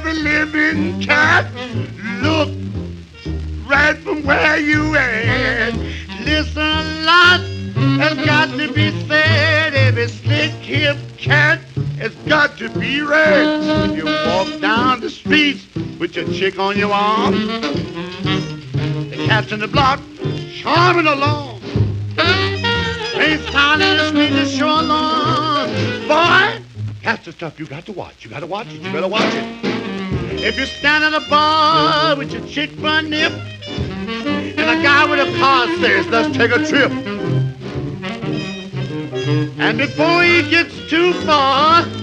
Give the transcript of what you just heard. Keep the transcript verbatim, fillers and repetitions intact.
every living cat. Look right from where you at. Listen, a lot has got to be said. Every slick hip cat has got to be read. When you walk down the streets with your chick on your arm, the cats in the block charming along. They smiling and sweet to show along. Boy, that's the stuff you got to watch. You got to watch it. You better watch it. If you stand at a bar with your chick for a nip, and a guy with a car says, let's take a trip. And before he gets too far,